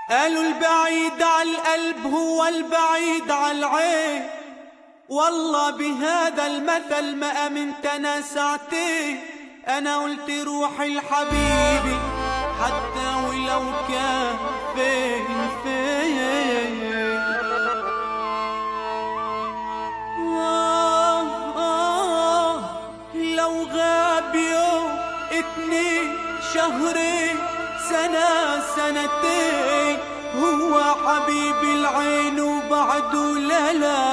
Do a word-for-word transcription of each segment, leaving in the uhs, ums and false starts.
قالوا البعيد على القلب هو البعيد على العين، والله بهذا المثل ما امنت انا ساعتين. انا قلت روحي لحبيبي حتى ولو كان فين فين. آه آه لو غاب يوم اتنين شهرين سنة سنتين هو حبيبي العين وبعده لا لا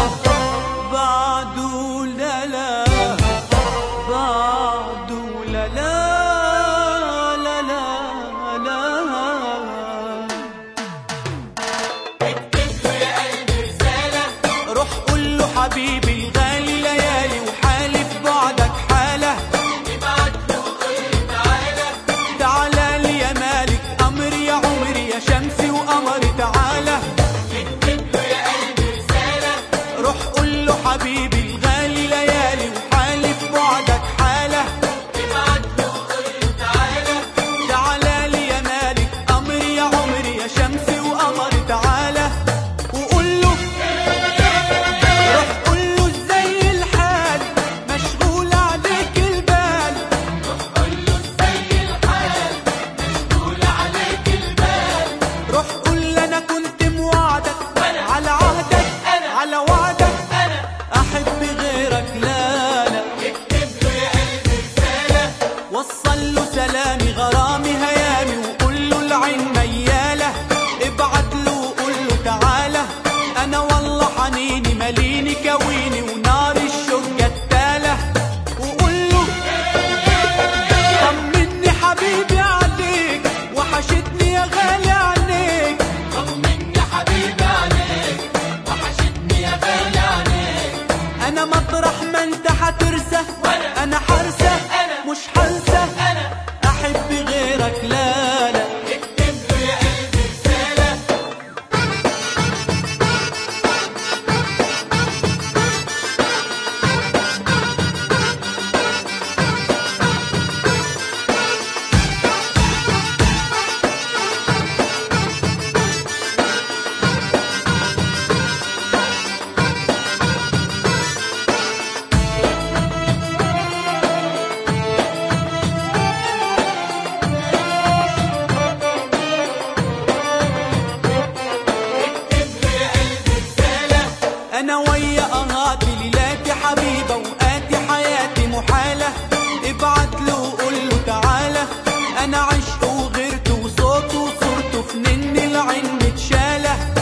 بعده لا لا بعده لا لا لا لا لا. اكتب له يا قلبي رسالة، روح قول له حبيبي الغالي ليالي وحالي في بعدك حالة. ابعت له وقول له تعالى تعالى لي يا مالك أمري يا عمري يا شمسي وقمري تعالى. اكتب له يا قلبي رسالة، روح قول له حبيبي الغالي ليالي وحالي في بعدك حالة. ابعت له وقول له تعالى تعالى لي يا مالك أمري يا عمري يا شمسي وقمري تعالى. وقول له روح قول له ازاي الحال مشغول عليك البال. روح قول له ازاي الحال مشغول عليك البال. روح قول له انا كنت موعدك على عهدك على وعدك احب غيرك لا لا. اكتب له يا قلبي رسالة، وصل له سلامي غرامي هيامي وقول له العين ميالة. ابعت له وقول له تعالى انا والله حنيني ماليني كويني ونار الشوق جتالة. وقول له طمني حبيبي عليك وحشتني يا غالي عليك. طمني حبيبي عليك وحشتني يا غالي عليك. انا مطرح ما انت حترسى انا حرسى مش حنسى احب غيرك لا لا. اكتب له يا قلبي رسالة. أنا ويا أهاتي ليلاتي حبيبة وقاتي حياتي محالة. ابعت له وقول له تعالى أنا عشقه وغيرته وصوته وصورته في نن العين متشالة.